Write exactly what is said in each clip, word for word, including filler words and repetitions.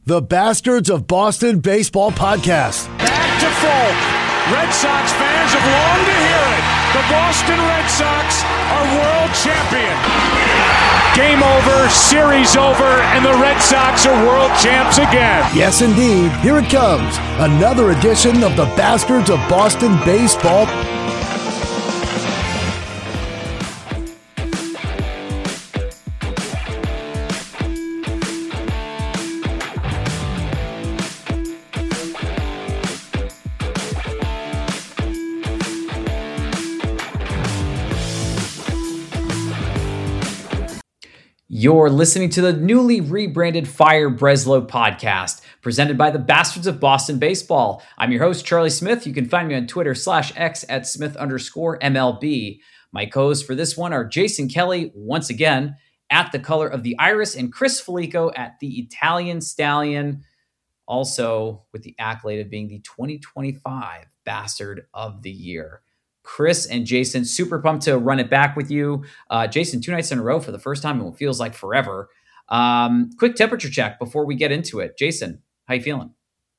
the Bastards of Boston Baseball Podcast. Back to Folk. Red Sox fans have longed to hear it. The Boston Red Sox are world champion. Game over, series over, and the Red Sox are world champs again. Yes, indeed. Here it comes. Another edition of the Bastards of Boston Baseball. You're listening to the newly rebranded Fire Breslow podcast, presented by the Bastards of Boston Baseball. I'm your host, Charlie Smith. You can find me on Twitter slash X at Smith underscore M L B. My co-hosts for this one are Jason Kelly, once again, at the Color of the Iris, and Chris Felico at the Italian Stallion, also with the accolade of being the twenty twenty-five Bastard of the Year. Chris and Jason, super pumped to run it back with you. Uh, Jason, two nights in a row for the first time in what feels like forever. Um, quick temperature check before we get into it. Jason, how you feeling?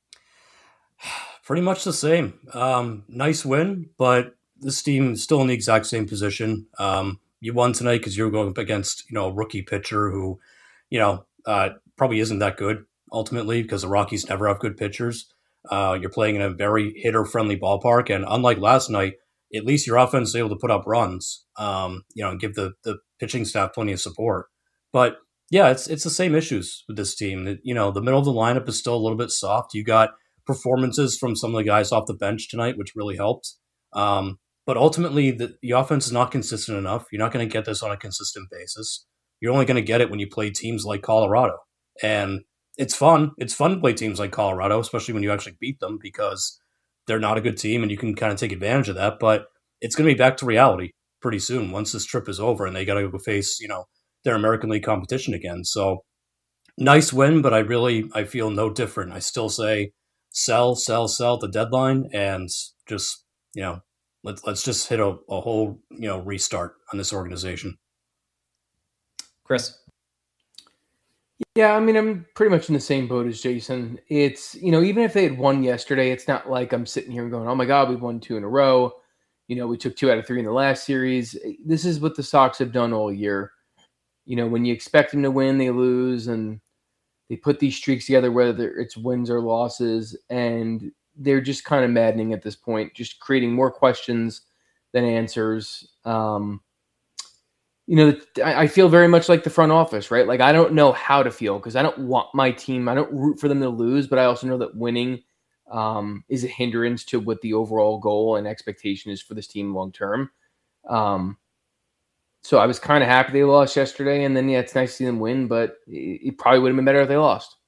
Pretty much the same. Um, nice win, but this team is still in the exact same position. Um, you won tonight because you were going up against, you know, a rookie pitcher who, you know, uh, probably isn't that good ultimately because the Rockies never have good pitchers. Uh, you're playing in a very hitter-friendly ballpark, and unlike last night, at least your offense is able to put up runs, um, you know, and give the, the pitching staff plenty of support. But yeah, it's it's the same issues with this team. You know, the middle of the lineup is still a little bit soft. You got performances from some of the guys off the bench tonight, which really helped. Um, but ultimately, the, the offense is not consistent enough. You're not going to get this on a consistent basis. You're only going to get it when you play teams like Colorado. And it's fun. It's fun to play teams like Colorado, especially when you actually beat them, because they're not a good team, and you can kind of take advantage of that. But it's going to be back to reality pretty soon once this trip is over and they got to go face, you know, their American League competition again. So nice win, but I really, I feel no different. I still say sell, sell, sell at the deadline and just, you know, let's, let's just hit a, a whole, you know, restart on this organization. Chris. Yeah, I mean, I'm pretty much in the same boat as Jason. It's, you know, even if they had won yesterday, it's not like I'm sitting here and going, oh my God, we've won two in a row. You know, we took two out of three in the last series. This is what the Sox have done all year. You know, when you expect them to win, they lose, and they put these streaks together, whether it's wins or losses, and they're just kind of maddening at this point, just creating more questions than answers. Um, You know, I feel very much like the front office, right? Like, I don't know how to feel because I don't want my team, I don't root for them to lose, but I also know that winning um, is a hindrance to what the overall goal and expectation is for this team long term. Um, so I was kind of happy they lost yesterday, and then, yeah, it's nice to see them win, but it, it probably would have been better if they lost.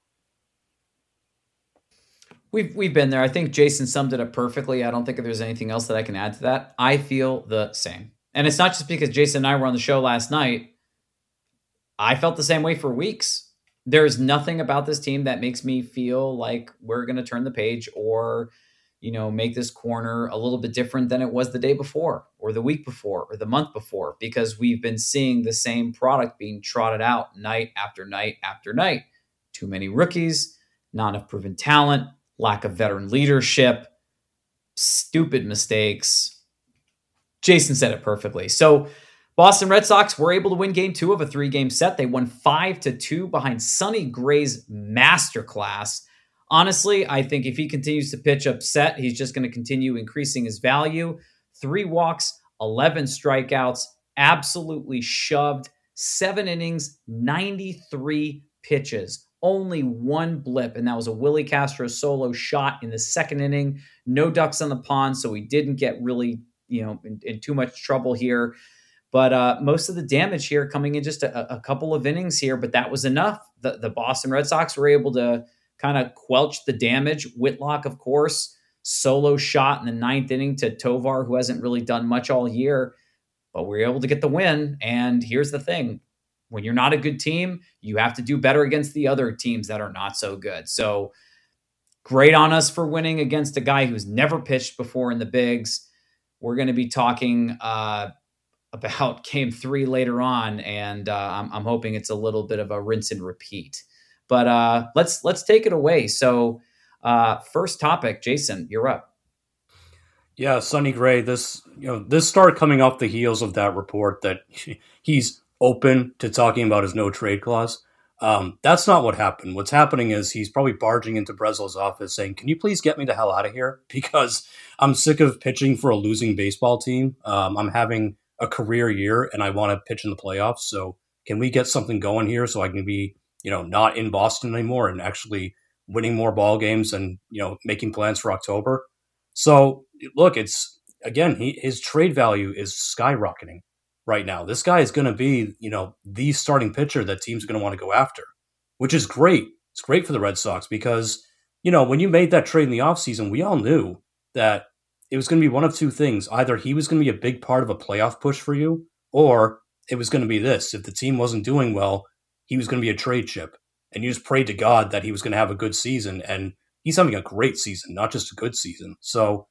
We've we've been there. I think Jason summed it up perfectly. I don't think there's anything else that I can add to that. I feel the same. And it's not just because Jason and I were on the show last night. I felt the same way for weeks. There's nothing about this team that makes me feel like we're going to turn the page or, you know, make this corner a little bit different than it was the day before or the week before or the month before, because we've been seeing the same product being trotted out night after night after night. Too many rookies, not enough proven talent, lack of veteran leadership, stupid mistakes. Jason said it perfectly. So Boston Red Sox were able to win game two of a three-game set. They won five to two behind Sonny Gray's masterclass. Honestly, I think if he continues to pitch upset, he's just going to continue increasing his value. Three walks, eleven strikeouts, absolutely shoved. Seven innings, ninety-three pitches. Only one blip, and that was a Willie Castro solo shot in the second inning. No ducks on the pond, so he didn't get really, you know, in, in too much trouble here. But uh, most of the damage here coming in just a, a couple of innings here, but that was enough. The, the Boston Red Sox were able to kind of quelch the damage. Whitlock, of course, solo shot in the ninth inning to Tovar, who hasn't really done much all year, but we were able to get the win. And here's the thing. When you're not a good team, you have to do better against the other teams that are not so good. So great on us for winning against a guy who's never pitched before in the bigs. We're going to be talking uh, about game three later on, and uh, I'm, I'm hoping it's a little bit of a rinse and repeat. But uh, let's let's take it away. So uh, first topic, Jason, you're up. Yeah, Sonny Gray, this you know this started coming off the heels of that report that he's open to talking about his no trade clause. Um, that's not what happened. What's happening is he's probably barging into Breslo's office saying, "Can you please get me the hell out of here? Because I'm sick of pitching for a losing baseball team. Um, I'm having a career year and I want to pitch in the playoffs. So can we get something going here so I can be, you know, not in Boston anymore and actually winning more ball games and, you know, making plans for October?" So look, it's again, he, his trade value is skyrocketing right now. This guy is going to be, you know, the starting pitcher that teams are going to want to go after, which is great. It's great for the Red Sox because, you know, when you made that trade in the offseason, we all knew that it was going to be one of two things. Either he was going to be a big part of a playoff push for you, or it was going to be this. If the team wasn't doing well, he was going to be a trade chip. And you just prayed to God that he was going to have a good season. And he's having a great season, not just a good season. So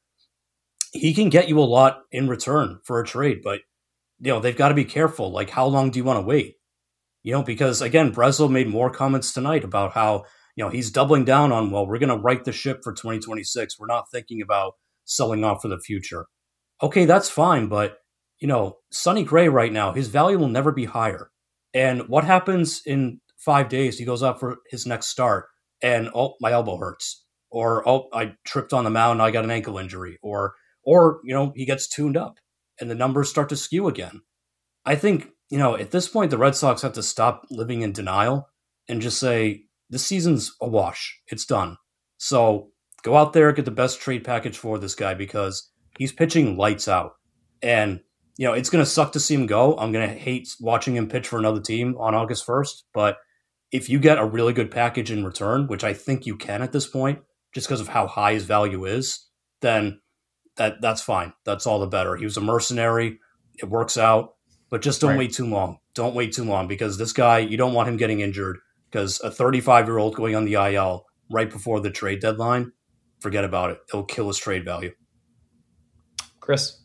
he can get you a lot in return for a trade, but you know, they've got to be careful. Like, how long do you want to wait? You know, because again, Breslo made more comments tonight about how, you know, he's doubling down on, well, we're going to right the ship for twenty twenty-six. We're not thinking about selling off for the future. Okay, that's fine. But, you know, Sonny Gray right now, his value will never be higher. And what happens in five days? He goes out for his next start and, oh, my elbow hurts. Or, oh, I tripped on the mound. I got an ankle injury. Or, or, you know, he gets tuned up and the numbers start to skew again. I think, you know, at this point, the Red Sox have to stop living in denial and just say, this season's a wash. It's done. So go out there, get the best trade package for this guy because he's pitching lights out. And, you know, it's going to suck to see him go. I'm going to hate watching him pitch for another team on August first. But if you get a really good package in return, which I think you can at this point, just because of how high his value is, then that that's fine. That's all the better. He was a mercenary. It works out. But just don't right. wait too long. Don't wait too long because this guy, you don't want him getting injured because a thirty-five-year-old going on the I L right before the trade deadline, forget about it. It'll kill his trade value. Chris?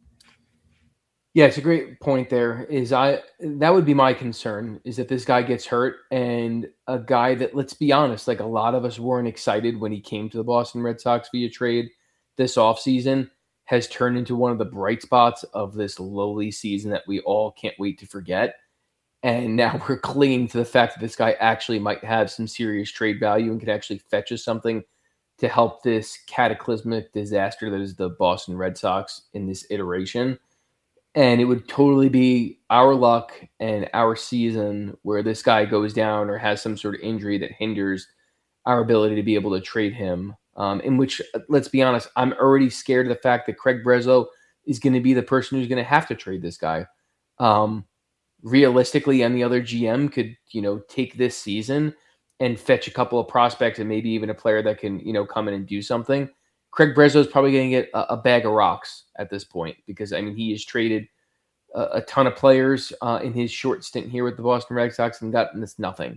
Yeah, it's a great point there. Is I that would be my concern is that this guy gets hurt and a guy that, let's be honest, like a lot of us weren't excited when he came to the Boston Red Sox via trade this offseason has turned into one of the bright spots of this lowly season that we all can't wait to forget. And now we're clinging to the fact that this guy actually might have some serious trade value and could actually fetch us something to help this cataclysmic disaster that is the Boston Red Sox in this iteration. And it would totally be our luck and our season where this guy goes down or has some sort of injury that hinders our ability to be able to trade him. Um, in which, let's be honest, I'm already scared of the fact that Craig Breslow is going to be the person who's going to have to trade this guy. Um, realistically, any other G M could, you know, take this season and fetch a couple of prospects and maybe even a player that can, you know, come in and do something. Craig Breslow is probably going to get a, a bag of rocks at this point because, I mean, he has traded a, a ton of players uh, in his short stint here with the Boston Red Sox and gotten this nothing.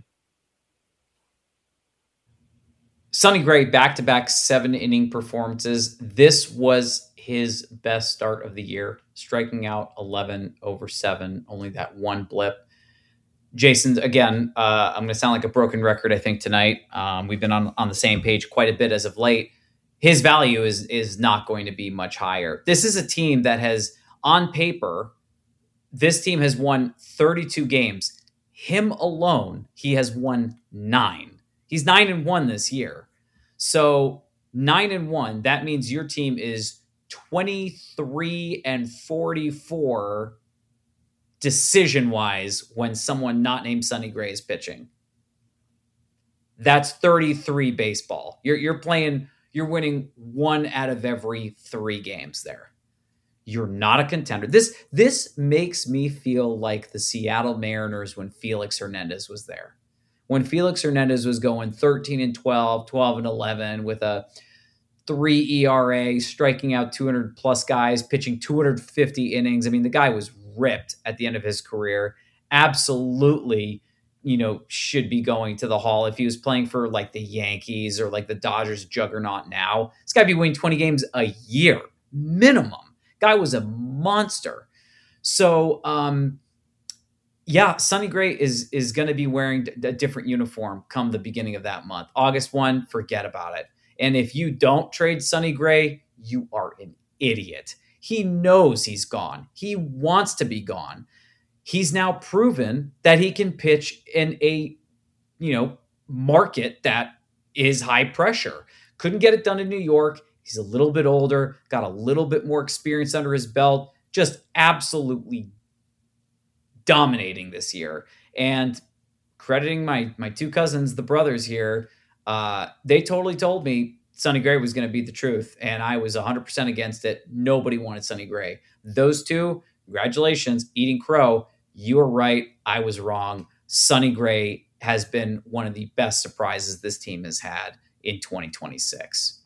Sonny Gray, back-to-back seven-inning performances. This was his best start of the year, striking out eleven over seven, only that one blip. Jason, again, uh, I'm going to sound like a broken record, I think, tonight. Um, we've been on, on the same page quite a bit as of late. His value is, is not going to be much higher. This is a team that has, on paper, this team has won thirty-two games. Him alone, he has won nine. He's nine and one this year. So nine and one, that means your team is twenty-three and forty-four decision-wise when someone not named Sonny Gray is pitching. That's thirty-three baseball. You're you're playing, you're winning one out of every three games there. You're not a contender. This this makes me feel like the Seattle Mariners when Felix Hernandez was there. When Felix Hernandez was going thirteen and twelve, twelve and eleven with a three E R A, striking out two hundred plus guys, pitching two hundred fifty innings. I mean, the guy was ripped at the end of his career. Absolutely, you know, should be going to the Hall if he was playing for like the Yankees or like the Dodgers juggernaut now. This guy be winning twenty games a year, minimum. Guy was a monster. So, um, yeah, Sonny Gray is is going to be wearing a different uniform come the beginning of that month. August first, forget about it. And if you don't trade Sonny Gray, you are an idiot. He knows he's gone. He wants to be gone. He's now proven that he can pitch in a, you know, market that is high pressure. Couldn't get it done in New York. He's a little bit older, got a little bit more experience under his belt, just absolutely dominating this year. And crediting my my two cousins, the brothers here, uh, they totally told me Sonny Gray was going to be the truth. And I was one hundred percent against it. Nobody wanted Sonny Gray. Those two, congratulations, eating crow. You were right. I was wrong. Sonny Gray has been one of the best surprises this team has had in twenty twenty-six.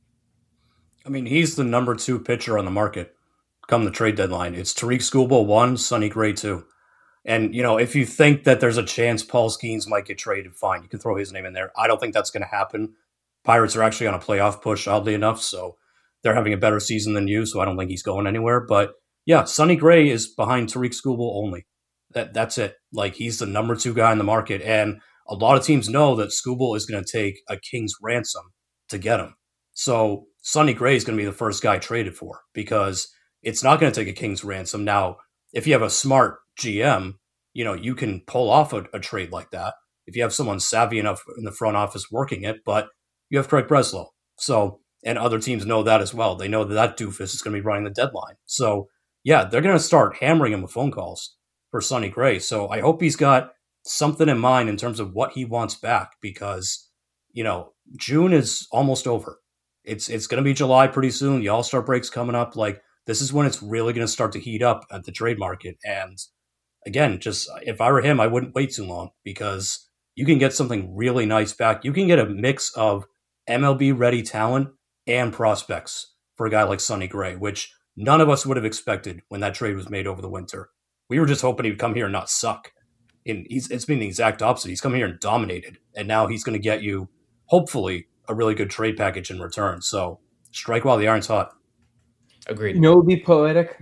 I mean, he's the number two pitcher on the market come the trade deadline. It's Tariq Skubal one, Sonny Gray two. And, you know, if you think that there's a chance Paul Skeens might get traded, fine. You can throw his name in there. I don't think that's going to happen. Pirates are actually on a playoff push, oddly enough, so they're having a better season than you, so I don't think he's going anywhere. But, yeah, Sonny Gray is behind Tariq Skubal only. That That's it. Like, he's the number two guy in the market, and a lot of teams know that Skubal is going to take a king's ransom to get him. So Sonny Gray is going to be the first guy traded for because it's not going to take a king's ransom. Now, if you have a smart G M, you know, you can pull off a, a trade like that if you have someone savvy enough in the front office working it, but you have Craig Breslow. So, and other teams know that as well. They know that that doofus is going to be running the deadline. So, yeah, they're going to start hammering him with phone calls for Sonny Gray. So I hope he's got something in mind in terms of what he wants back because, you know, June is almost over. It's it's going to be July pretty soon. The All-Star break's coming up. Like, this is when it's really going to start to heat up at the trade market. And again, just if I were him, I wouldn't wait too long because you can get something really nice back. You can get a mix of M L B-ready talent and prospects for a guy like Sonny Gray, which none of us would have expected when that trade was made over the winter. We were just hoping he'd come here and not suck. And he's, it's been the exact opposite. He's come here and dominated. And now he's going to get you, hopefully, a really good trade package in return. So strike while the iron's hot. Agreed. You know what would be poetic?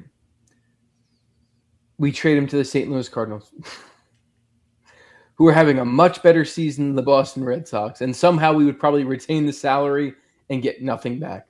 We trade him to the Saint Louis Cardinals, who are having a much better season than the Boston Red Sox. And somehow we would probably retain the salary and get nothing back.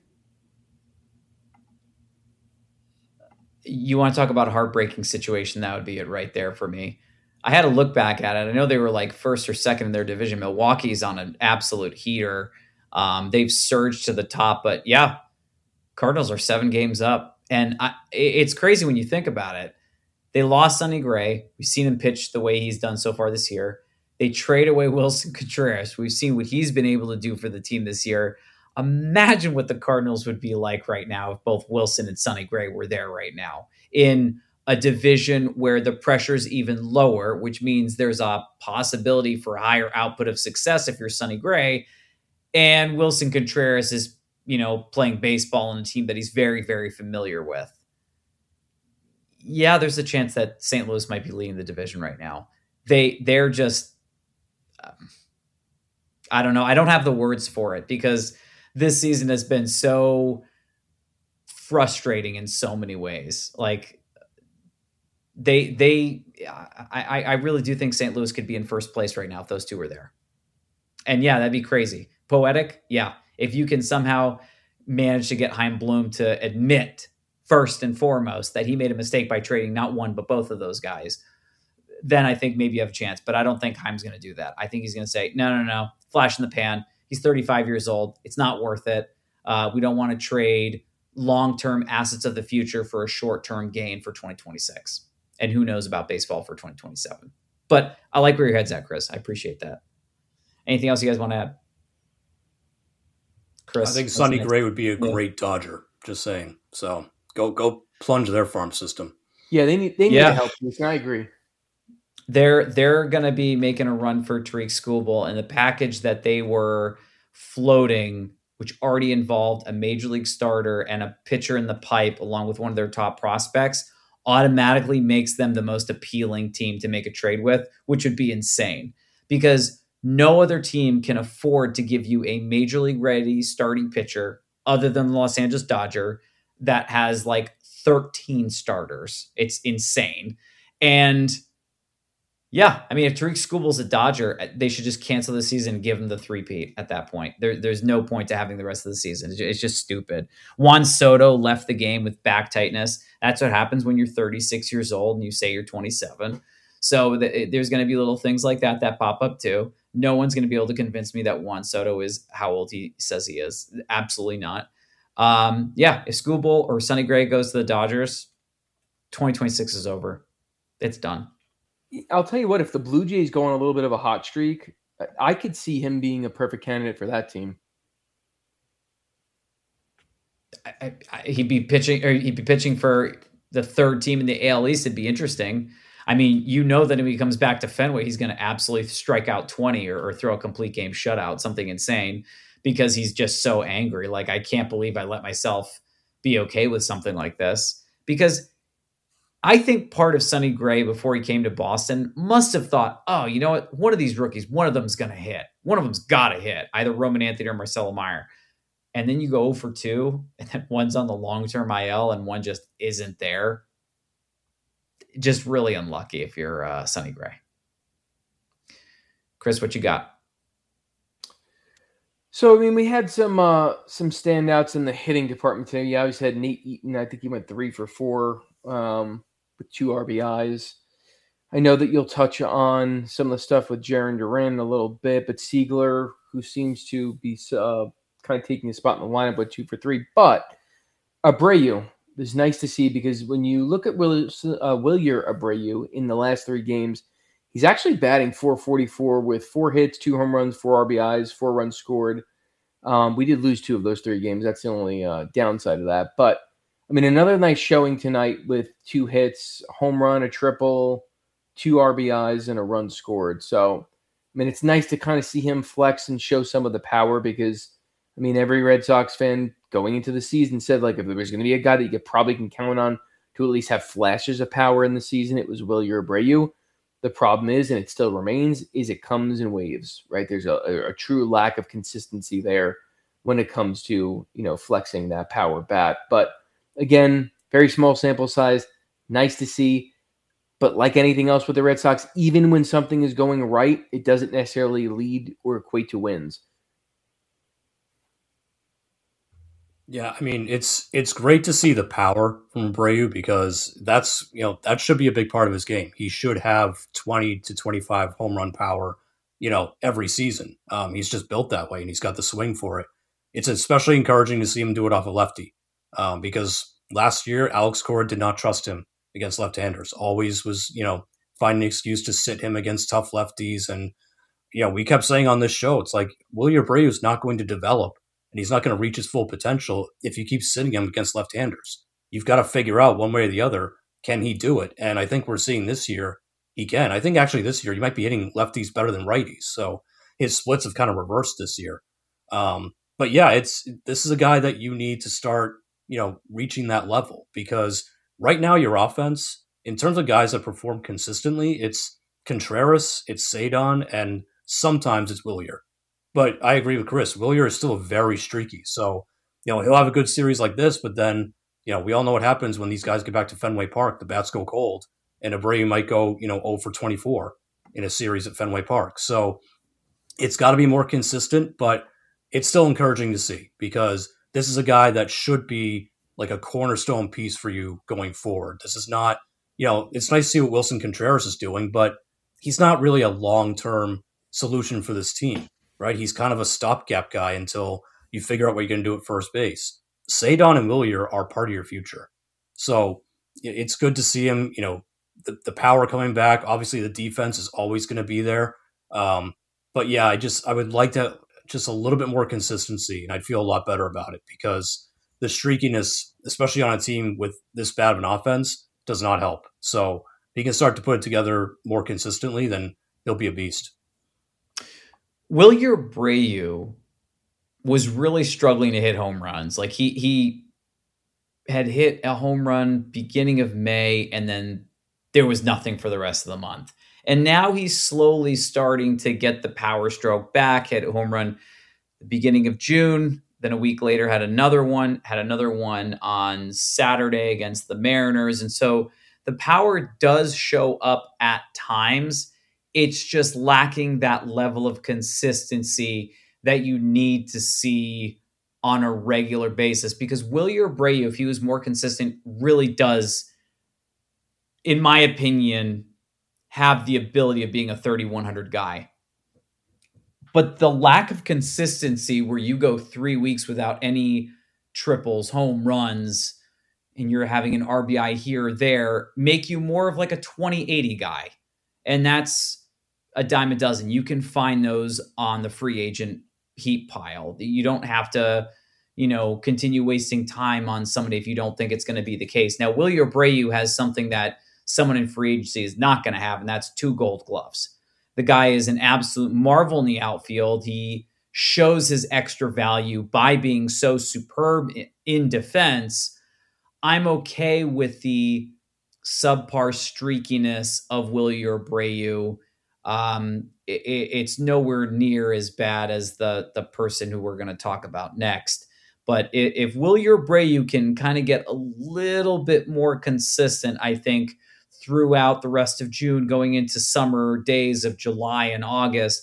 You want to talk about a heartbreaking situation, that would be it right there for me. I had to look back at it. I know they were like first or second in their division. Milwaukee's on an absolute heater. Um, they've surged to the top, but yeah, Cardinals are seven games up. And I, it's crazy when you think about it. They lost Sonny Gray. We've seen him pitch the way he's done so far this year. They trade away Wilson Contreras. We've seen what he's been able to do for the team this year. Imagine what the Cardinals would be like right now if both Wilson and Sonny Gray were there right now in a division where the pressure is even lower, which means there's a possibility for higher output of success if you're Sonny Gray. And Wilson Contreras is, you know, playing baseball on a team that he's very, very familiar with. Yeah, there's a chance that Saint Louis might be leading the division right now. They, they're just, um, I don't know. I don't have the words for it because this season has been so frustrating in so many ways. Like they, they, I, I really do think Saint Louis could be in first place right now if those two were there. And yeah, that'd be crazy. Poetic. Yeah. If you can somehow manage to get Chaim Bloom to admit first and foremost that he made a mistake by trading not one, but both of those guys, then I think maybe you have a chance. But I don't think Chaim's going to do that. I think he's going to say, no, no, no, flash in the pan. He's thirty-five years old. It's not worth it. Uh, we don't want to trade long-term assets of the future for a short-term gain for twenty twenty-six. And who knows about baseball for twenty twenty-seven. But I like where your head's at, Chris. I appreciate that. Anything else you guys want to add? Chris? I think Sonny Gray would be a great yeah. Dodger, just saying. So go go plunge their farm system. Yeah, they need they need yeah. to help this. I agree. They're they're going to be making a run for Tariq Skubal, and the package that they were floating, which already involved a major league starter and a pitcher in the pipe, along with one of their top prospects, automatically makes them the most appealing team to make a trade with, which would be insane because no other team can afford to give you a major league ready starting pitcher other than the Los Angeles Dodger that has like thirteen starters. It's insane. And Yeah, I mean, if Tariq Skubal's a Dodger, they should just cancel the season and give him the three-peat at that point. There, there's no point to having the rest of the season. It's just stupid. Juan Soto left the game with back tightness. That's what happens when you're thirty-six years old and you say you're twenty-seven. So the, there's going to be little things like that that pop up too. No one's going to be able to convince me that Juan Soto is how old he says he is. Absolutely not. Um, yeah, if Skubal or Sonny Gray goes to the Dodgers, twenty twenty-six is over. It's done. I'll tell you what, if the Blue Jays go on a little bit of a hot streak, I could see him being a perfect candidate for that team. I, I, I, he'd be pitching, or he'd be pitching for the third team in the A L East. It'd be interesting. I mean, you know that when he comes back to Fenway, he's going to absolutely strike out twenty or, or throw a complete game shutout, something insane, because he's just so angry. Like, I can't believe I let myself be okay with something like this. Because I think part of Sonny Gray, before he came to Boston, must have thought, oh, you know what? One of these rookies, one of them's going to hit. One of them's got to hit, either Roman Anthony or Marcelo Meyer. And then you go oh for two, and then one's on the long-term I L, and one just isn't there. Just really unlucky if you're uh, Sonny Gray. Chris, what you got? So, I mean, we had some uh, some standouts in the hitting department today. You always had Nate Eaton. I think he went three for four. Um, with two R B Is. I know that you'll touch on some of the stuff with Jarren Duran a little bit, but Siegler, who seems to be uh, kind of taking a spot in the lineup with two for three. But Abreu is nice to see, because when you look at Will, uh, Wilyer Abreu in the last three games, he's actually batting four forty-four with four hits, two home runs, four R B Is, four runs scored. Um, we did lose two of those three games. That's the only uh, downside of that. But I mean, another nice showing tonight with two hits, home run, a triple, two R B Is, and a run scored. So, I mean, it's nice to kind of see him flex and show some of the power, because, I mean, every Red Sox fan going into the season said, like, if there was going to be a guy that you could probably can count on to at least have flashes of power in the season, it was Wilyer Abreu. The problem is, and it still remains, is it comes in waves, right? There's a, a, a true lack of consistency there when it comes to, you know, flexing that power bat. But again, very small sample size, nice to see. But like anything else with the Red Sox, even when something is going right, it doesn't necessarily lead or equate to wins. Yeah, I mean, it's it's great to see the power from Abreu, because that's, you know, that should be a big part of his game. He should have twenty to twenty-five home run power, you know, every season. Um, he's just built that way, and he's got the swing for it. It's especially encouraging to see him do it off a lefty. Um, because last year, Alex Cora did not trust him against left-handers. Always was, you know, finding an excuse to sit him against tough lefties. And, you know, we kept saying on this show, it's like, Wilyer Abreu is not going to develop, and he's not going to reach his full potential if you keep sitting him against left-handers. You've got to figure out one way or the other, can he do it? And I think we're seeing this year he can. I think actually this year he might be hitting lefties better than righties. So his splits have kind of reversed this year. Um, but yeah, it's this is a guy that you need to start, you know, reaching that level, because right now your offense, in terms of guys that perform consistently, it's Contreras, it's Cedon, and sometimes it's Wilyer. But I agree with Chris. Wilyer is still very streaky. So, you know, he'll have a good series like this, but then, you know, we all know what happens when these guys get back to Fenway Park. The bats go cold, and Abreu might go, you know, oh for twenty-four in a series at Fenway Park. So it's got to be more consistent, but it's still encouraging to see, because this is a guy that should be like a cornerstone piece for you going forward. This is not, you know, it's nice to see what Wilson Contreras is doing, but he's not really a long-term solution for this team, right? He's kind of a stopgap guy until you figure out what you're going to do at first base. Cedon and Wilyer are part of your future. So it's good to see him, you know, the, the power coming back. Obviously, the defense is always going to be there. Um, but yeah, I just, I would like to just a little bit more consistency, and I'd feel a lot better about it, because the streakiness, especially on a team with this bad of an offense, does not help. So if he can start to put it together more consistently, then he'll be a beast. Wilyer Abreu was really struggling to hit home runs. Like he he had hit a home run beginning of May, and then there was nothing for the rest of the month. And now he's slowly starting to get the power stroke back. Hit a home run the beginning of June. Then a week later had another one, had another one on Saturday against the Mariners. And so the power does show up at times. It's just lacking that level of consistency that you need to see on a regular basis, because Wilyer Abreu, if he was more consistent, really does, in my opinion, have the ability of being a thirty-one hundred guy. But the lack of consistency where you go three weeks without any triples, home runs, and you're having an R B I here or there, make you more of like a twenty eighty guy. And that's a dime a dozen. You can find those on the free agent heap pile. You don't have to, you know, continue wasting time on somebody if you don't think it's going to be the case. Now, Wilyer Abreu has something that someone in free agency is not going to have, and that's two gold gloves. The guy is an absolute marvel in the outfield. He shows his extra value by being so superb in defense. I'm okay with the subpar streakiness of Wilyer Abreu. Um, it, it's nowhere near as bad as the, the person who we're going to talk about next. But if, if Wilyer Abreu can kind of get a little bit more consistent, I think, throughout the rest of June, going into summer days of July and August,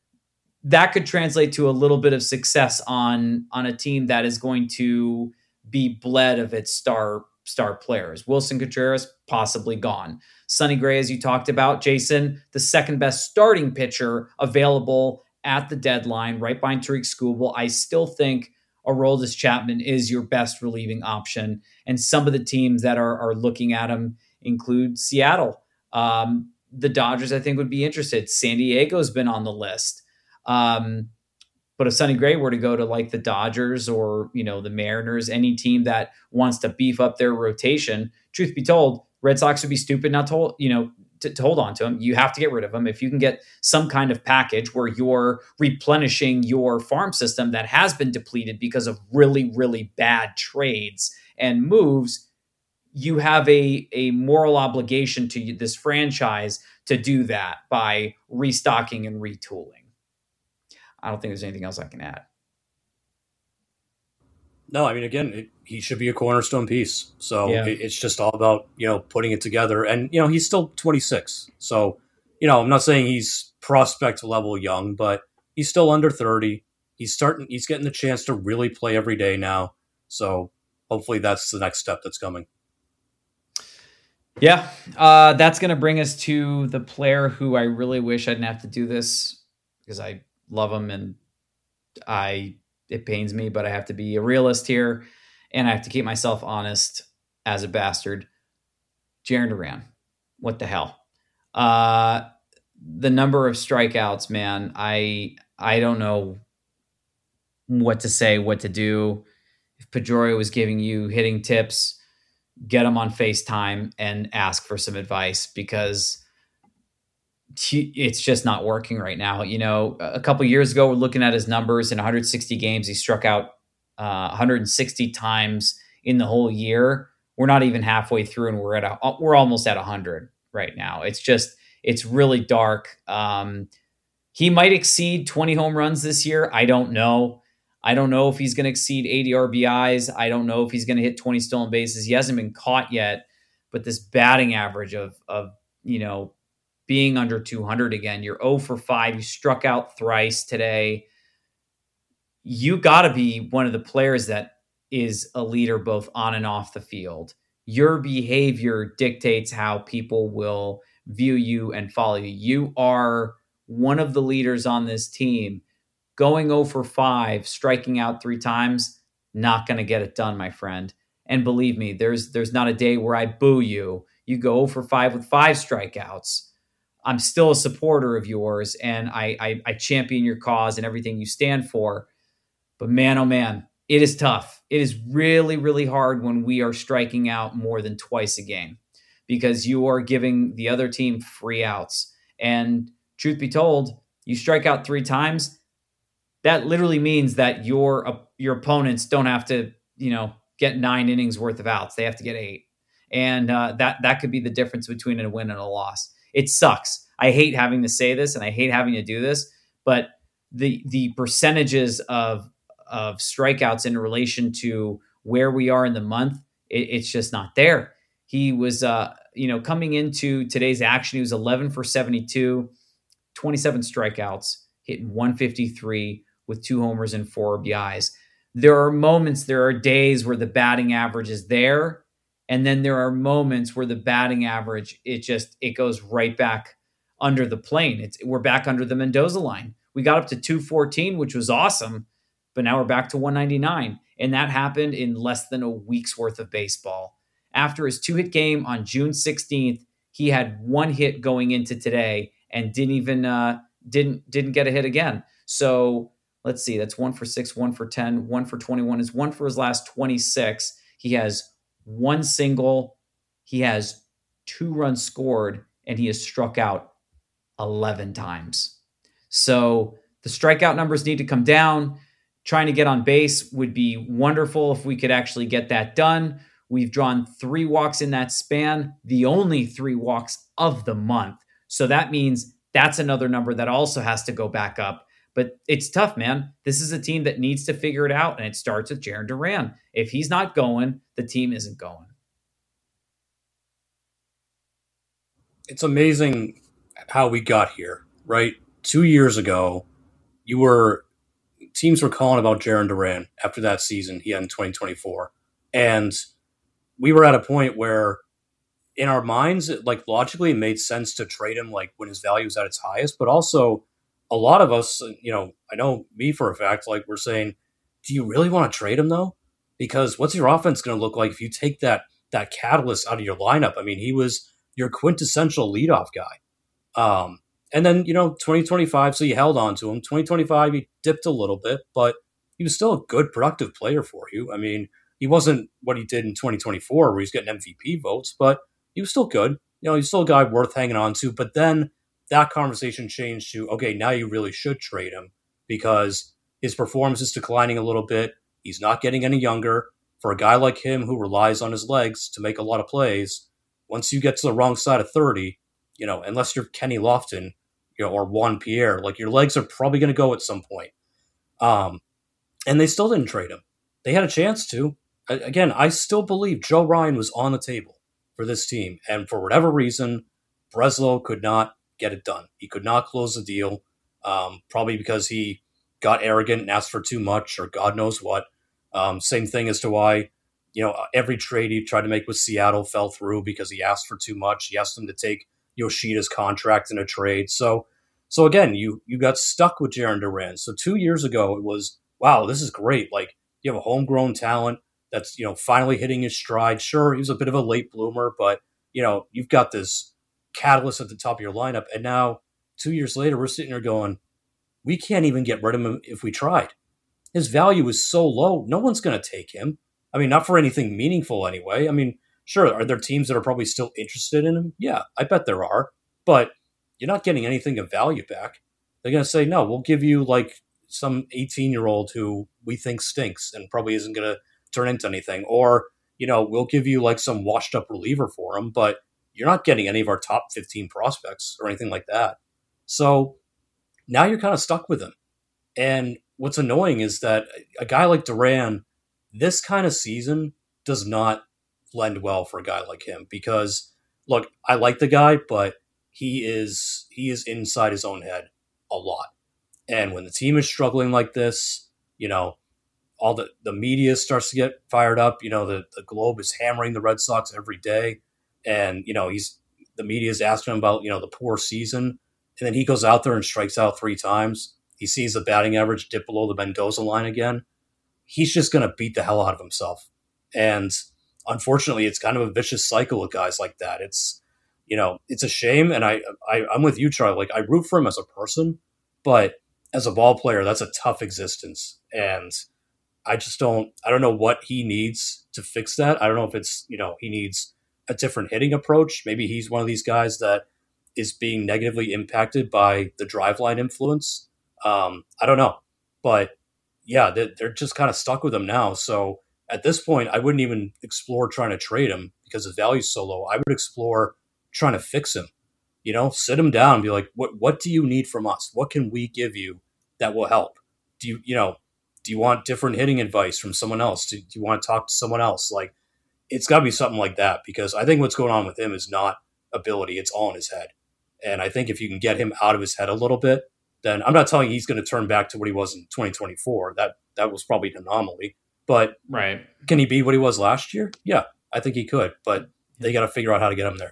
that could translate to a little bit of success on, on a team that is going to be bled of its star star players. Wilson Contreras, possibly gone. Sonny Gray, as you talked about, Jason, the second best starting pitcher available at the deadline, right behind Tariq Skubal. I still think Aroldis Chapman is your best relieving option. And some of the teams that are, are looking at him include Seattle. Um, the Dodgers, I think, would be interested. San Diego's been on the list. Um, but if Sonny Gray were to go to like the Dodgers or, you know, the Mariners, any team that wants to beef up their rotation, truth be told, Red Sox would be stupid not to, you know, to, to hold on to him. You have to get rid of him. If you can get some kind of package where you're replenishing your farm system that has been depleted because of really, really bad trades and moves, you have a, a moral obligation to this franchise to do that by restocking and retooling. I don't think there's anything else I can add. No, I mean, again, it, he should be a cornerstone piece. So Yeah. it, it's just all about, you know, putting it together. And, you know, he's still twenty-six. So, you know, I'm not saying he's prospect level young, but he's still under thirty. He's starting, he's getting the chance to really play every day now. So hopefully that's the next step that's coming. Yeah, uh, that's going to bring us to the player who I really wish I didn't have to do this because I love him and I it pains me, but I have to be a realist here and I have to keep myself honest as a bastard. Jarren Duran, what the hell? Uh, the number of strikeouts, man, I I don't know what to say, what to do. If Pedroia was giving you hitting tips, get him on FaceTime and ask for some advice because he, it's just not working right now. You know, a couple of years ago, we're looking at his numbers in one hundred sixty games. He struck out uh, one hundred sixty times in the whole year. We're not even halfway through and we're at a, we're almost at one hundred right now. It's just, it's really dark. Um, he might exceed twenty home runs this year. I don't know. I don't know if he's going to exceed eighty R B Is. I don't know if he's going to hit twenty stolen bases. He hasn't been caught yet, but this batting average of, of, you know, being under two hundred again, you're zero for five. You struck out thrice today. You got to be one of the players that is a leader both on and off the field. Your behavior dictates how people will view you and follow you. You are one of the leaders on this team. Going zero for five, striking out three times, not going to get it done, my friend. And believe me, there's there's not a day where I boo you. You go zero for five with five strikeouts. I'm still a supporter of yours, and I, I, I champion your cause and everything you stand for. But man, oh man, it is tough. It is really, really hard when we are striking out more than twice a game because you are giving the other team free outs. And truth be told, you strike out three times, that literally means that your uh, your opponents don't have to, you know, get nine innings worth of outs. They have to get eight. And uh, that that could be the difference between a win and a loss. It sucks. I hate having to say this and I hate having to do this, but the the percentages of of strikeouts in relation to where we are in the month, it, it's just not there. He was, uh, you know, coming into today's action, he was eleven for seventy-two. twenty-seven strikeouts, hitting one fifty-three with two homers and four R B Is. There are moments, there are days where the batting average is there. And then there are moments where the batting average, it just, it goes right back under the plane. It's We're back under the Mendoza line. We got up to two fourteen, which was awesome, but now we're back to one ninety-nine. And that happened in less than a week's worth of baseball. After his two-hit game on June sixteenth, he had one hit going into today and didn't even, uh, didn't, didn't get a hit again. So let's see, that's one for six, one for ten, one for twenty-one is one for his last twenty-six. He has one single, he has two runs scored, and he has struck out eleven times. So the strikeout numbers need to come down. Trying to get on base would be wonderful if we could actually get that done. We've drawn three walks in that span, the only three walks of the month. So that means that's another number that also has to go back up. But it's tough, man. This is a team that needs to figure it out, and it starts with Jarren Duran. If he's not going, the team isn't going. It's amazing how we got here, right? Two years ago, you were teams were calling about Jarren Duran after that season he had in twenty twenty-four. And we were at a point where in our minds, it, like logically, it made sense to trade him like when his value was at its highest, but also a lot of us, you know, I know me for a fact, like we're saying, do you really want to trade him though? Because what's your offense going to look like if you take that that catalyst out of your lineup? I mean, he was your quintessential leadoff guy. Um, and then, you know, twenty twenty-five, so you held on to him. twenty twenty-five, he dipped a little bit, but he was still a good, productive player for you. I mean, he wasn't what he did in twenty twenty-four where he's getting M V P votes, but he was still good. You know, he's still a guy worth hanging on to. But then that conversation changed to, okay, now you really should trade him because his performance is declining a little bit. He's not getting any younger. For a guy like him who relies on his legs to make a lot of plays, once you get to the wrong side of thirty, you know, unless you're Kenny Lofton, you know, or Juan Pierre, like your legs are probably going to go at some point. Um, and they still didn't trade him. They had a chance to. Again, I still believe Joe Ryan was on the table for this team. And for whatever reason, Breslow could not get it done. He could not close the deal, um, probably because he got arrogant and asked for too much or God knows what. Um, same thing as to why, you know, every trade he tried to make with Seattle fell through because he asked for too much. He asked them to take Yoshida's contract in a trade. So, so again, you you got stuck with Jarren Duran. So two years ago, it was, wow, this is great. Like, you have a homegrown talent that's, you know, finally hitting his stride. Sure, he was a bit of a late bloomer, but, you know, you've got this catalyst at the top of your lineup. And now, two years later, we're sitting here going, we can't even get rid of him if we tried. His value is so low, no one's going to take him. I mean, not for anything meaningful anyway. I mean, sure, are there teams that are probably still interested in him? Yeah, I bet there are. But you're not getting anything of value back. They're going to say, no, we'll give you like some eighteen-year-old who we think stinks and probably isn't going to turn into anything. Or, you know, we'll give you like some washed-up reliever for him, but you're not getting any of our top fifteen prospects or anything like that. So now you're kind of stuck with him. And what's annoying is that a guy like Duran, this kind of season does not lend well for a guy like him because, look, I like the guy, but he is he is inside his own head a lot. And when the team is struggling like this, you know, all the, the media starts to get fired up. You know, the, the Globe is hammering the Red Sox every day. And, you know, he's the media is asking him about, you know, the poor season. And then he goes out there and strikes out three times. He sees the batting average dip below the Mendoza line again. He's just going to beat the hell out of himself. And unfortunately, it's kind of a vicious cycle with guys like that. It's, you know, it's a shame. And I, I, I'm with you, Charlie. Like, I root for him as a person, but as a ball player, that's a tough existence. And I just don't, I don't know what he needs to fix that. I don't know if it's, you know, he needs a different hitting approach. Maybe he's one of these guys that is being negatively impacted by the driveline influence. Um, I don't know. But yeah, they're, they're just kind of stuck with him now. So at this point, I wouldn't even explore trying to trade him because his value's so low. I would explore trying to fix him. You know, sit him down and be like, what what do you need from us? What can we give you that will help? Do you, you know, do you want different hitting advice from someone else? Do, do you want to talk to someone else? Like, it's got to be something like that because I think what's going on with him is not ability. It's all in his head. And I think if you can get him out of his head a little bit, then I'm not telling you he's going to turn back to what he was in twenty twenty-four. That that was probably an anomaly. But right. Can he be what he was last year? Yeah, I think he could. But they got to figure out how to get him there.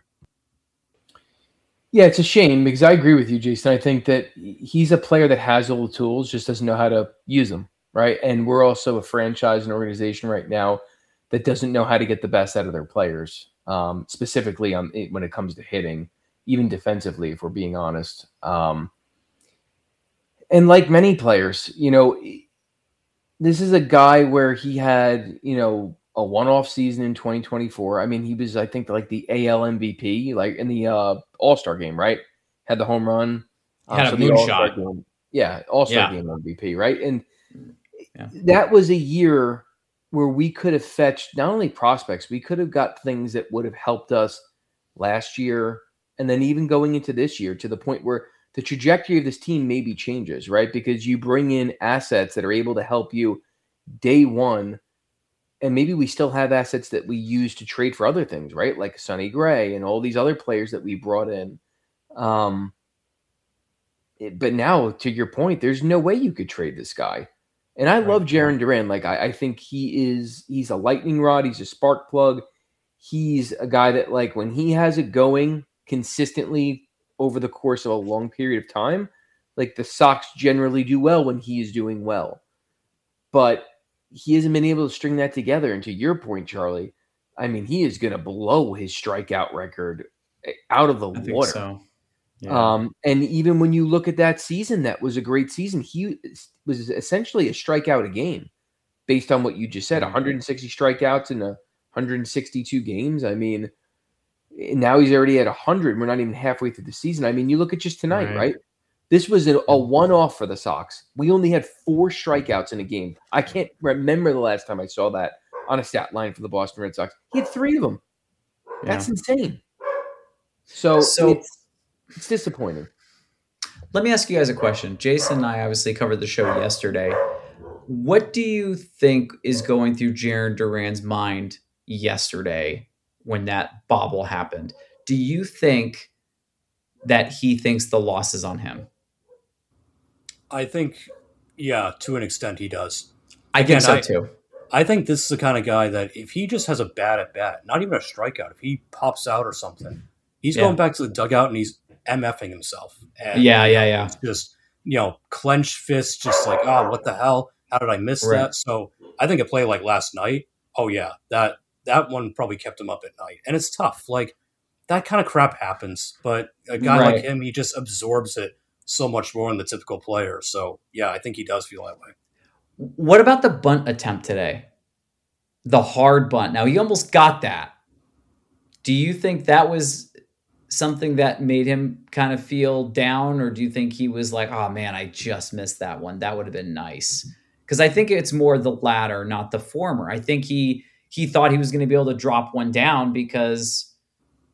Yeah, it's a shame because I agree with you, Jason. I think that he's a player that has all the tools, just doesn't know how to use them, right? And we're also a franchise and organization right now that doesn't know how to get the best out of their players, um, specifically on when it comes to hitting, even defensively, if we're being honest. Um, and like many players, you know, this is a guy where he had, you know, a one-off season in twenty twenty-four. I mean, he was, I think, like the A L M V P, like in the uh, All-Star game, right? Had the home run. Um, Had a so moonshot. Game, yeah, All-Star yeah. game M V P, right? And yeah. that was a year where we could have fetched not only prospects, we could have got things that would have helped us last year and then even going into this year to the point where the trajectory of this team maybe changes, right? Because you bring in assets that are able to help you day one. And maybe we still have assets that we use to trade for other things, right? Like Sonny Gray and all these other players that we brought in. Um, it, but now, to your point, there's no way you could trade this guy. And I right. love Jarren Duran. Like, I, I think he is, he's a lightning rod. He's a spark plug. He's a guy that, like, when he has it going consistently over the course of a long period of time, like the Sox generally do well when he is doing well. But he hasn't been able to string that together. And to your point, Charlie, I mean, he is going to blow his strikeout record out of the I water. Think so. Yeah. Um, and even when you look at that season, that was a great season. He was essentially a strikeout a game based on what you just said, one hundred sixty strikeouts in a one hundred sixty-two games. I mean, now he's already at one hundred. We're not even halfway through the season. I mean, you look at just tonight, right? right? This was a, a one-off for the Sox. We only had four strikeouts in a game. I can't remember the last time I saw that on a stat line for the Boston Red Sox. He had three of them. Yeah. That's insane. So, so it's, it's disappointing. Let me ask you guys a question. Jason and I obviously covered the show yesterday. What do you think is going through Jarren Duran's mind yesterday when that bobble happened? Do you think that he thinks the loss is on him? I think, yeah, to an extent he does. I Again, think so too. I, I think this is the kind of guy that if he just has a bad at bat, not even a strikeout, if he pops out or something, he's yeah. going back to the dugout and he's MFing himself. And yeah, yeah, yeah. Just, you know, clenched fists, just like, oh, what the hell? How did I miss right. that? So I think a play like last night, oh yeah, that that one probably kept him up at night. And it's tough. Like, that kind of crap happens, but a guy right. like him, he just absorbs it so much more than the typical player. So, yeah, I think he does feel that way. What about the bunt attempt today? The hard bunt. Now, he almost got that. Do you think that was something that made him kind of feel down, or do you think he was like, oh, man, I just missed that one. That would have been nice. Because I think it's more the latter, not the former. I think he he thought he was going to be able to drop one down because –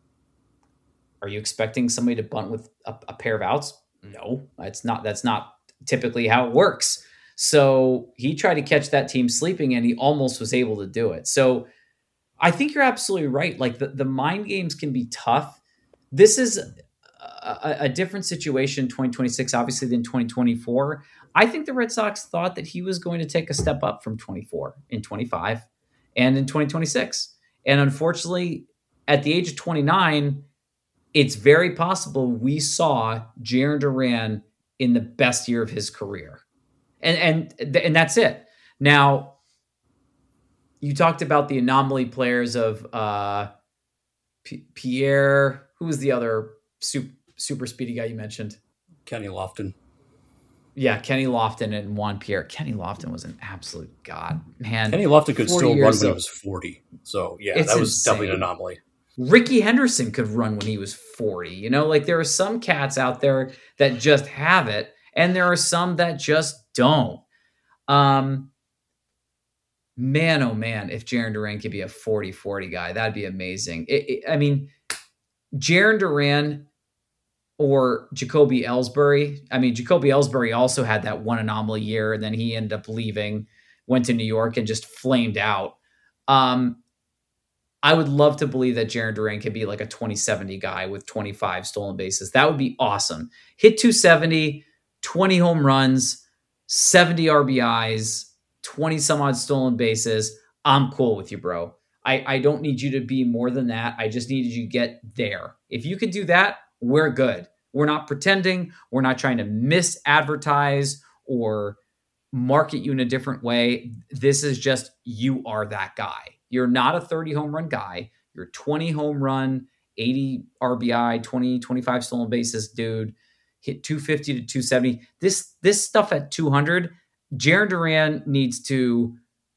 are you expecting somebody to bunt with a, a pair of outs? No, that's not, that's not typically how it works. So he tried to catch that team sleeping and he almost was able to do it. So I think you're absolutely right. Like the, the mind games can be tough. This is a, a different situation, twenty twenty-six, obviously, than twenty twenty-four. I think the Red Sox thought that he was going to take a step up from twenty-four in twenty-five and in twenty twenty-six. And unfortunately, at the age of twenty-nine, it's very possible we saw Jarren Duran in the best year of his career. And and and that's it. Now, you talked about the anomaly players of uh, P- Pierre. Who was the other super, super speedy guy you mentioned? Kenny Lofton. Yeah, Kenny Lofton and Juan Pierre. Kenny Lofton was an absolute god, man. Kenny Lofton could still run when he was forty. So, yeah, that was insane. definitely an anomaly. Ricky Henderson could run when he was forty. You know, like there are some cats out there that just have it, and there are some that just don't. Um, man, oh man, if Jarren Duran could be a forty forty guy, that'd be amazing. It, it, I mean, Jarren Duran or Jacoby Ellsbury. I mean, Jacoby Ellsbury also had that one anomaly year, and then he ended up leaving, went to New York, and just flamed out. Um, I would love to believe that Jarren Duran could be like a twenty seventy guy with twenty-five stolen bases. That would be awesome. Hit two seventy, twenty home runs, seventy R B Is, twenty some odd stolen bases. I'm cool with you, bro. I, I don't need you to be more than that. I just needed you to get there. If you could do that, we're good. We're not pretending. We're not trying to misadvertise or market you in a different way. This is just, you are that guy. You're not a thirty home run guy. You're twenty home run, eighty R B I, twenty, twenty-five stolen bases, dude. Hit two fifty to two seventy. This, this stuff at two hundred, Jarren Duran needs to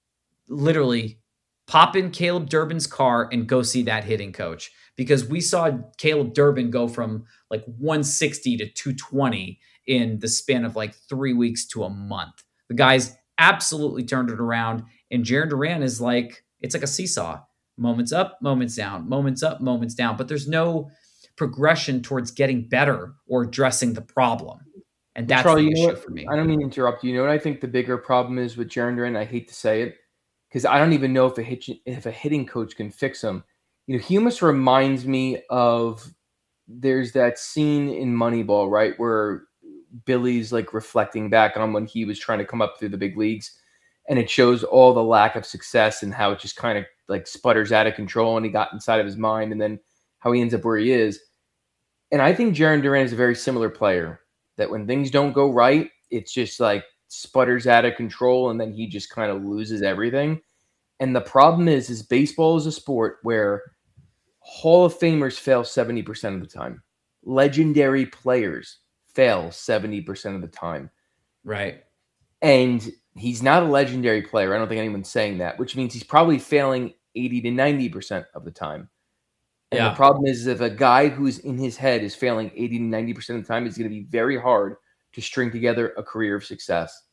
literally pop in Caleb Durbin's car and go see that hitting coach, because we saw Caleb Durbin go from like one sixty to two twenty in the span of like three weeks to a month. The guy's absolutely turned it around, and Jarren Duran is like, it's like a seesaw. Moments up, moments down, moments up, moments down. But there's no progression towards getting better or addressing the problem. And that's Charlie, the you know issue what? for me. I don't mean to interrupt you. You know what I think the bigger problem is with Jarren Duran? I hate to say it, because I don't even know if a, hit, if a hitting coach can fix him. You know, he almost reminds me of, there's that scene in Moneyball, right, where Billy's like reflecting back on when he was trying to come up through the big leagues, and it shows all the lack of success and how it just kind of like sputters out of control, and he got inside of his mind, and then how he ends up where he is. And I think Jarren Duran is a very similar player, that when things don't go right, it's just like sputters out of control, and then he just kind of loses everything. And the problem is, is baseball is a sport where Hall of Famers fail seventy percent of the time. Legendary players fail seventy percent of the time. Right. And he's not a legendary player. I don't think anyone's saying that, which means he's probably failing eighty to ninety percent of the time. And Yeah. the problem is, if a guy who's in his head is failing eighty to ninety percent of the time, it's going to be very hard to string together a career of success.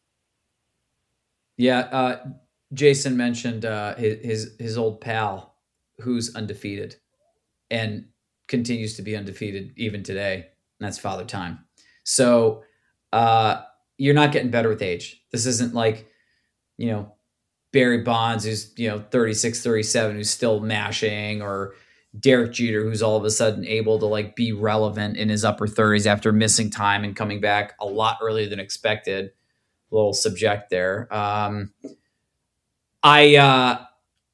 Yeah. Uh, Jason mentioned uh, his, his his old pal who's undefeated and continues to be undefeated even today. And that's Father Time. So uh, you're not getting better with age. This isn't like, you know, Barry Bonds, who's, you know, thirty-six, thirty-seven, who's still mashing, or Derek Jeter, who's all of a sudden able to like be relevant in his upper thirties after missing time and coming back a lot earlier than expected. A little subject there. Um, I, uh,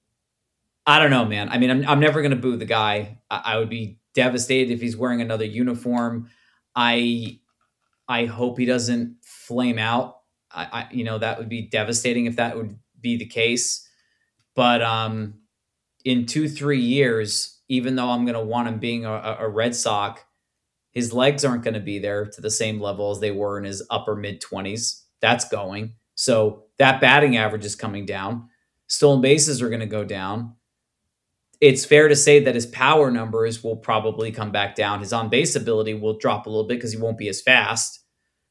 I don't know, man. I mean, I'm, I'm never going to boo the guy. I, I would be devastated if he's wearing another uniform. I, I hope he doesn't flame out. I, I, you know, that would be devastating if that would be the case. But um, in two, three years, even though I'm going to want him being a, a Red Sox, his legs aren't going to be there to the same level as they were in his upper mid twenties. That's going. So that batting average is coming down. Stolen bases are going to go down. It's fair to say that his power numbers will probably come back down. His on-base ability will drop a little bit because he won't be as fast.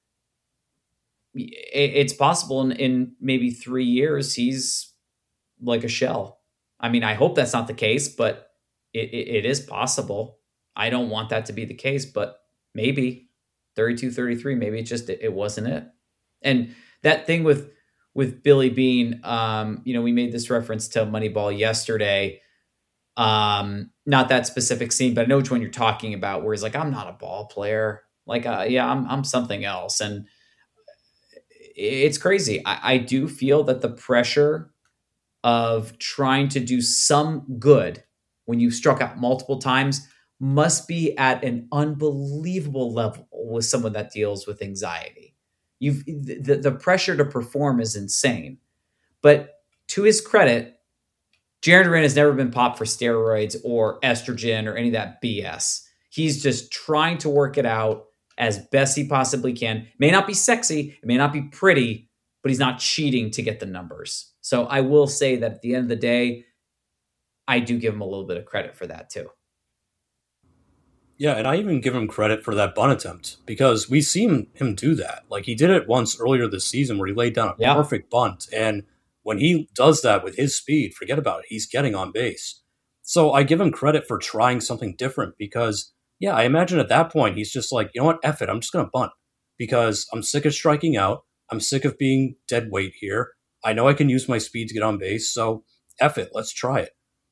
It's possible in, in maybe three years, he's like a shell. I mean, I hope that's not the case, but it, it, it is possible. I don't want that to be the case, but maybe thirty-two, thirty-three, maybe it just, it, it wasn't it. And that thing with, with Billy Beane, um, you know, we made this reference to Moneyball yesterday. Um, not that specific scene, but I know which one you're talking about, where he's like, I'm not a ball player. Like, uh, yeah, I'm, I'm something else. And it's crazy. I, I do feel that the pressure of trying to do some good when you've struck out multiple times must be at an unbelievable level with someone that deals with anxiety. You've the, the pressure to perform is insane. But to his credit, Jarren Duran has never been popped for steroids or estrogen or any of that B S. He's just trying to work it out as best he possibly can. It may not be sexy, it may not be pretty, but he's not cheating to get the numbers. So I will say that at the end of the day, I do give him a little bit of credit for that too. Yeah, and I even give him credit for that bunt attempt, because we've seen him do that. Like, he did it once earlier this season where he laid down a Yeah. perfect bunt. And when he does that with his speed, forget about it. He's getting on base. So I give him credit for trying something different, because, yeah, I imagine at that point he's just like, you know what, F it, I'm just going to bunt, because I'm sick of striking out. I'm sick of being dead weight here. I know I can use my speed to get on base, so F it, let's try it.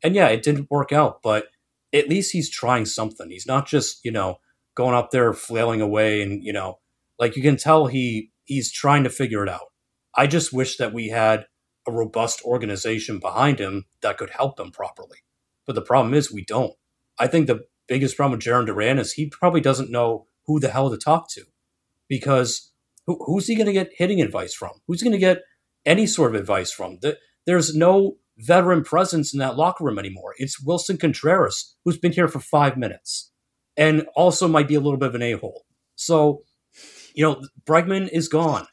And yeah, it didn't work out, but at least he's trying something. He's not just, you know, going up there flailing away and, you know, like you can tell he he's trying to figure it out. I just wish that we had a robust organization behind him that could help him properly. But the problem is we don't. I think the biggest problem with Jarren Duran is he probably doesn't know who the hell to talk to, because who, who's he going to get hitting advice from? Who's going to get any sort of advice from? The, there's no veteran presence in that locker room anymore. It's Wilson Contreras, who's been here for five minutes and also might be a little bit of an a-hole. So, you know, Bregman is gone.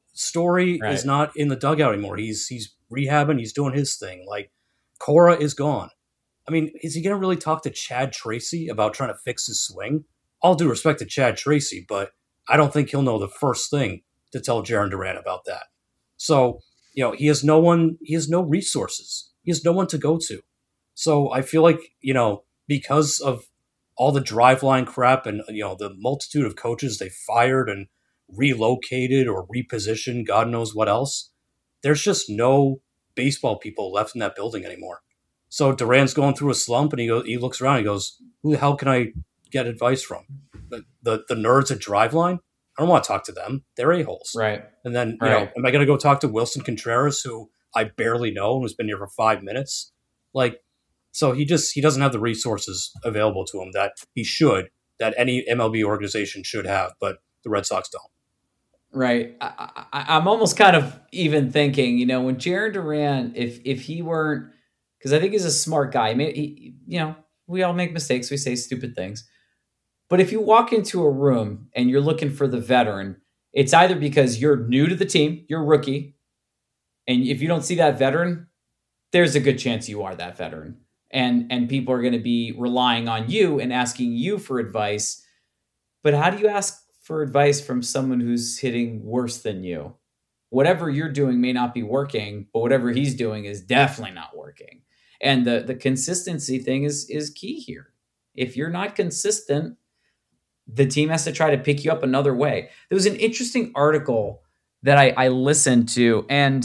Story right. is not in the dugout anymore. He's he's rehabbing. He's doing his thing. Like, Cora is gone. I mean, is he going to really talk to Chad Tracy about trying to fix his swing? All due respect to Chad Tracy, but I don't think he'll know the first thing to tell Jarren Duran about that. So, you know, he has no one, he has no resources. He has no one to go to. So I feel like, you know, because of all the driveline crap and, you know, the multitude of coaches they fired and relocated or repositioned, God knows what else, there's just no baseball people left in that building anymore. So Duran's going through a slump and he goes, he looks around and he goes, who the hell can I get advice from? The the, the nerds at Driveline? I don't want to talk to them. They're a-holes. Right. And then, you right. know, am I going to go talk to Wilson Contreras, who I barely know and has been here for five minutes? Like, so he just, he doesn't have the resources available to him that he should, that any M L B organization should have, but the Red Sox don't. Right. I, I, I'm almost kind of even thinking, you know, when Jarren Duran, if if he weren't, because I think he's a smart guy. I mean, he, you know, we all make mistakes. We say stupid things. But if you walk into a room and you're looking for the veteran, it's either because you're new to the team, you're a rookie, and if you don't see that veteran, there's a good chance you are that veteran. And, and people are going to be relying on you and asking you for advice. But how do you ask for advice from someone who's hitting worse than you? Whatever you're doing may not be working, but whatever he's doing is definitely not working. And the, the consistency thing is, is key here. If you're not consistent, the team has to try to pick you up another way. There was an interesting article that I, I listened to, and,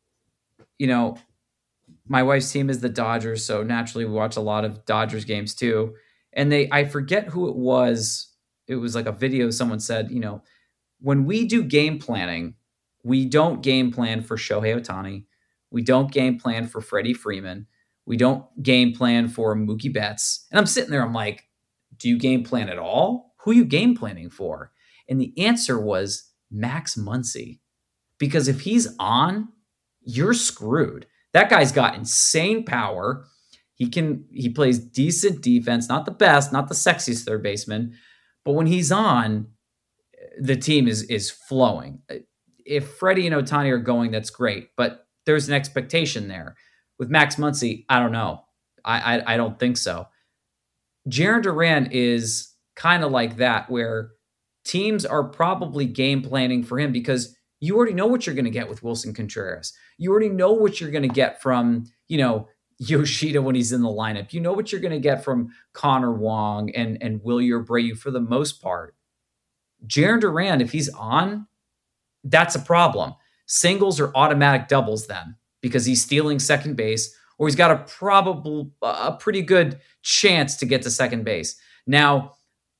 you know, my wife's team is the Dodgers, so naturally we watch a lot of Dodgers games too. And they, I forget who it was. It was like a video. Someone said, you know, when we do game planning, we don't game plan for Shohei Ohtani. We don't game plan for Freddie Freeman. We don't game plan for Mookie Betts. And I'm sitting there, I'm like, do you game plan at all? Who are you game planning for? And the answer was Max Muncy. Because if he's on, you're screwed. That guy's got insane power. He can, he plays decent defense, not the best, not the sexiest third baseman, but when he's on, the team is is flowing. If Freddie and Ohtani are going, that's great, but there's an expectation there. With Max Muncy, I don't know. I I, I don't think so. Jarren Duran is kind of like that, where teams are probably game planning for him because you already know what you're going to get with Wilson Contreras. You already know what you're going to get from, you know, Yoshida when he's in the lineup. You know what you're going to get from Connor Wong and, and Wilyer Abreu for the most part. Jarren Duran, if he's on, that's a problem. Singles are automatic doubles then because he's stealing second base, or he's got a probable, a pretty good chance to get to second base. Now,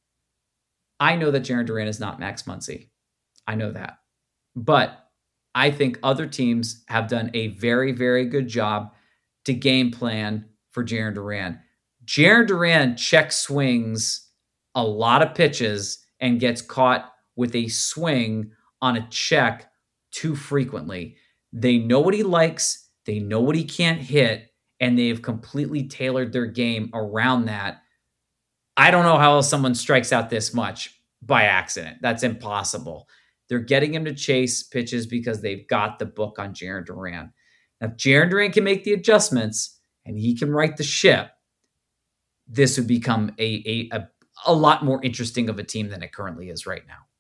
I know that Jarren Duran is not Max Muncy. I know that. But I think other teams have done a very, very good job to game plan for Jarren Duran. Jarren Duran check swings a lot of pitches and gets caught with a swing on a check too frequently. They know what he likes, they know what he can't hit, and they've completely tailored their game around that. I don't know how else someone strikes out this much by accident. That's impossible. They're getting him to chase pitches because they've got the book on Jarren Duran. Now, if Jarren Duran can make the adjustments and he can right the ship, this would become a, a, a, a lot more interesting of a team than it currently is right now.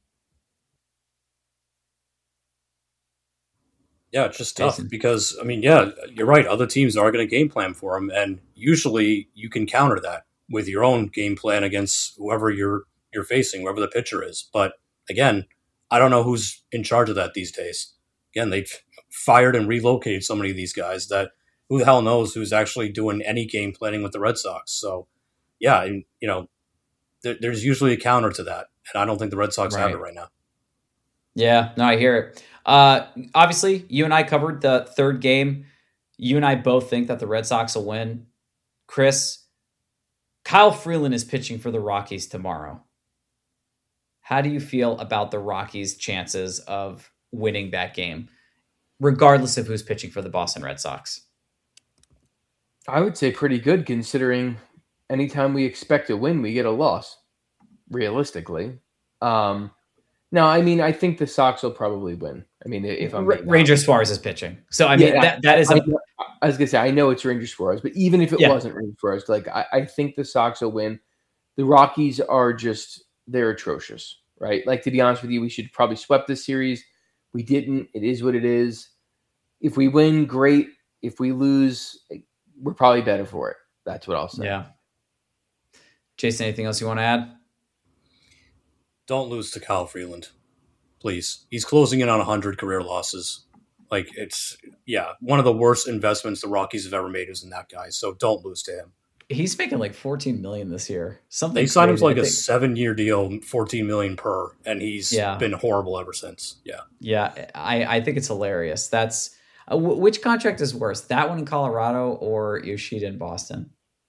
Yeah, it's just tough Jason. Because, I mean, yeah, you're right. Other teams are going to game plan for him, and usually you can counter that with your own game plan against whoever you're you're facing, whoever the pitcher is. But again, I don't know who's in charge of that these days. Again, they've fired and relocated so many of these guys that who the hell knows who's actually doing any game planning with the Red Sox? So, yeah, and, you know, there, there's usually a counter to that, and I don't think the Red Sox Right. have it right now. Yeah, no, I hear it. Uh, obviously, you and I covered the third game. You and I both think that the Red Sox will win. Chris, Kyle Freeland is pitching for the Rockies tomorrow. How do you feel about the Rockies' chances of winning that game, regardless of who's pitching for the Boston Red Sox? I would say pretty good, considering anytime we expect a win, we get a loss, realistically. Um, no, I mean, I think the Sox will probably win. I mean, if I'm R- Ranger Suarez is pitching. So, I mean, Yeah, that, that is I, a... I, I was going to say, I know it's Ranger Suarez, but even if it Yeah. wasn't Ranger Suarez, like, I, I think the Sox will win. The Rockies are just, they're atrocious, right? Like, to be honest with you, we should probably swept this series. We didn't. It is what it is. If we win, great. If we lose, we're probably better for it. That's what I'll say. Yeah. Jason, anything else you want to add? Don't lose to Kyle Freeland, please. He's closing in on one hundred career losses. Like, it's, yeah, one of the worst investments the Rockies have ever made is in that guy. So don't lose to him. He's making like fourteen million dollars this year. Something They signed him to crazy. like I a think- seven-year deal, fourteen million dollars per, and he's Yeah. been horrible ever since. Yeah. Yeah, I, I think it's hilarious. That's uh, w- which contract is worse, that one in Colorado or Yoshida in Boston?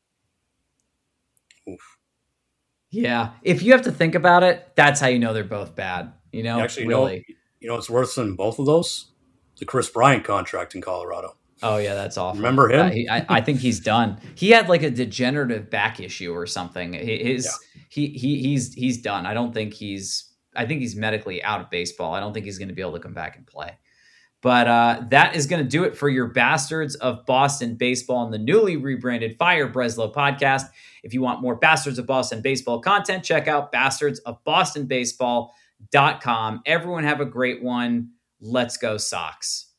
Oof. Yeah, if you have to think about it, that's how you know they're both bad. You know, You actually really. know, you know what's worse than both of those? The Chris Bryant contract in Colorado. Oh yeah, that's awful. Remember him? Uh, he, I, I think he's done. He had like a degenerative back issue or something. His he he he's he's done. I don't think he's. I think he's medically out of baseball. I don't think he's going to be able to come back and play. But uh, that is going to do it for your Bastards of Boston Baseball and the newly rebranded Fire Breslow podcast. If you want more Bastards of Boston Baseball content, check out bastards of boston baseball dot com. Everyone have a great one. Let's go Sox.